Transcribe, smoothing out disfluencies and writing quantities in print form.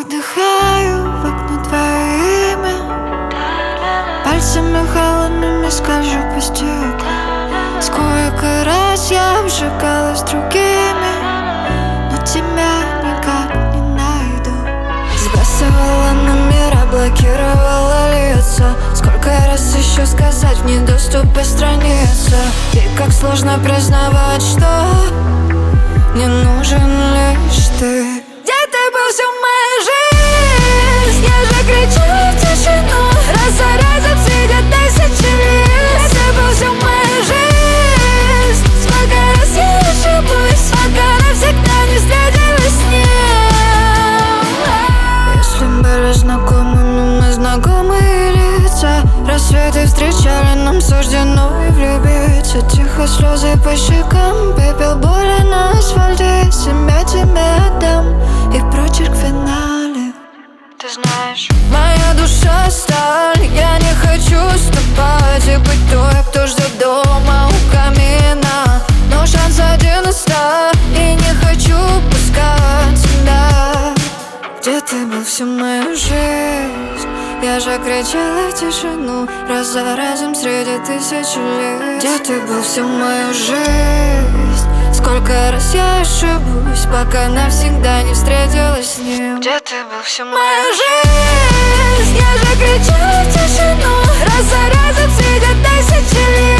Вдыхаю в окно твое имя, пальцами холодными скольжу по стеклу. Сколько раз я обжигалась другими, но тебя никак не найду. Сбрасывала номера, блокировала лица. Сколько раз еще сказать в недоступе страница? И как сложно признавать, что мне нужен лишь ты. Где ты был всю мою жизнь? Я же кричу в тишину, раз за разом сидят тысячи лиц. Где ты был всю мою жизнь? Сколько раз я ошибусь, пока навсегда не встретилась с ним. Если были знакомыми, мы знакомые лица. Рассветы встречали, нам суждено и влюбиться. Тихо слезы по щекам, пепел боли на асфальте. Себя тебе отдам, и прочерк в финале. Ты знаешь, моя душа сталь. Я не хочу ступать и быть той, кто ждет дома у камина. Но шанс один из 100, и не хочу пускать тебя. Где ты был всю мою жизнь? Я же кричала в тишину, раз за разом среди тысячи лиц. Где ты был всю мою жизнь? Сколько раз я ошибусь, пока навсегда не встретилась с ним. Где ты был всю мою жизнь? Я же кричала в тишину, раз за разом среди тысячи лиц.